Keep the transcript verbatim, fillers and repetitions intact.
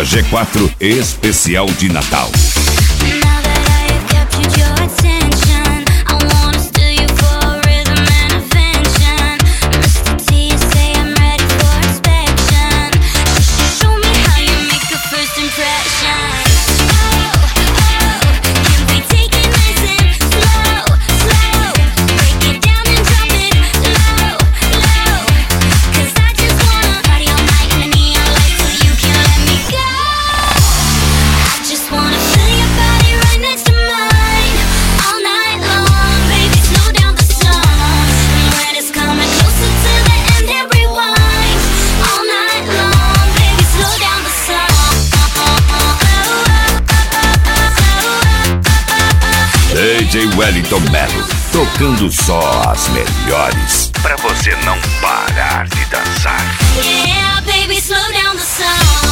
G quatro especial de Natal. D J Wellington Melo, tocando só as melhores, pra você não parar de dançar. Yeah, baby, slow down the song.